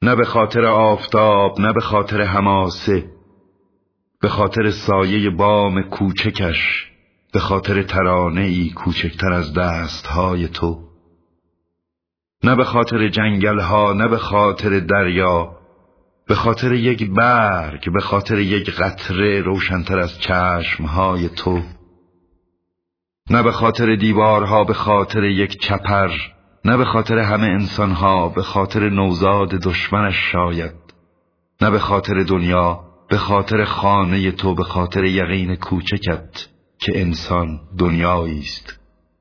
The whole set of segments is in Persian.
نه به خاطر آفتاب، نه به خاطر حماسه، به خاطر سایه بام کوچکش، به خاطر ترانه‌ای کوچکتر از دستهای تو. نه به خاطر جنگل‌ها، نه به خاطر دریا، به خاطر یک برگ، به خاطر یک قطره روشن‌تر از چشمهای تو. نه به خاطر دیوارها، به خاطر یک چپر، نه به خاطر همه انسانها، به خاطر نوزاد دشمنش شاید. نه به خاطر دنیا، به خاطر خانه تو، به خاطر یقین کوچکت که انسان دنیایی است.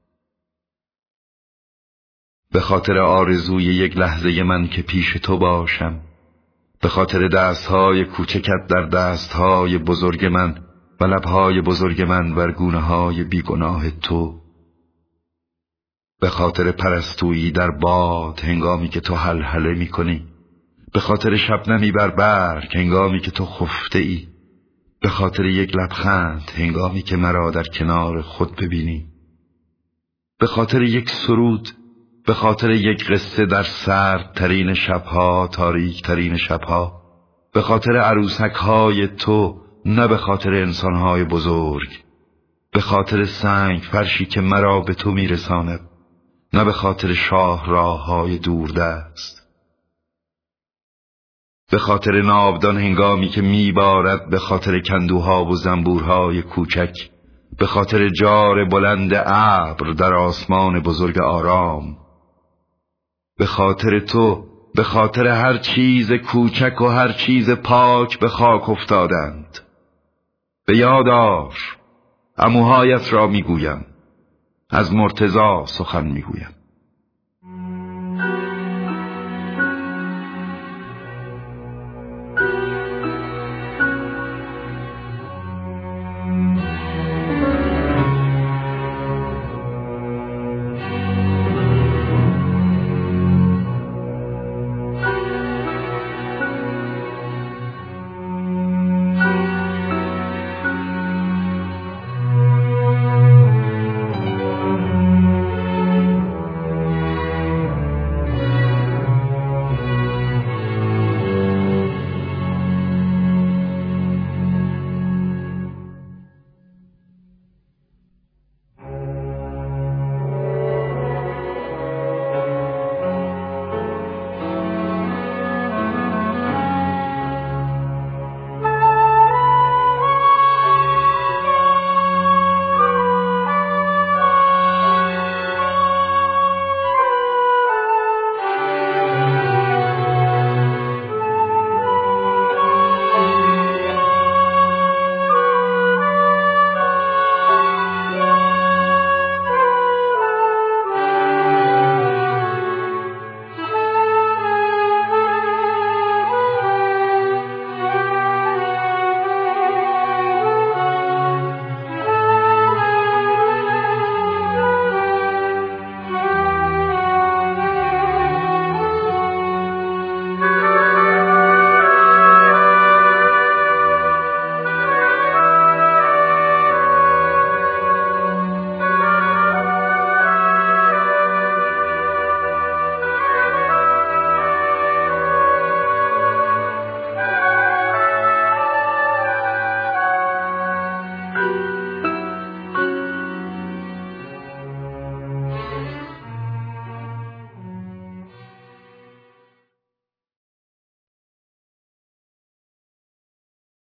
به خاطر آرزوی یک لحظه من که پیش تو باشم، به خاطر دستهای کوچکت در دستهای بزرگ من و لبهای بزرگ من بر گونه‌های بیگناه تو. به خاطر پرستویی در باد هنگامی که تو هلهله می‌کنی، به خاطر شبنمی بر برگ هنگامی که تو خفته ای، به خاطر یک لبخند هنگامی که مرا در کنار خود ببینی، به خاطر یک سرود، به خاطر یک قصه در سردترین شبها، تاریکترین شبها، به خاطر عروسک‌های تو، نه به خاطر انسان‌های بزرگ، به خاطر سنگ فرشی که مرا به تو میرساند، نه به خاطر شاهراه‌های دوردست، به خاطر ناودان هنگامی که میبارد، به خاطر کندوها و زنبورهای کوچک، به خاطر جار بلند ابر در آسمان بزرگ آرام، به خاطر تو، به خاطر هر چیز کوچک و هر چیز پاک به خاک افتادند. به یاد آر، عموهایت را میگویم، از مرتضی سخن میگویم.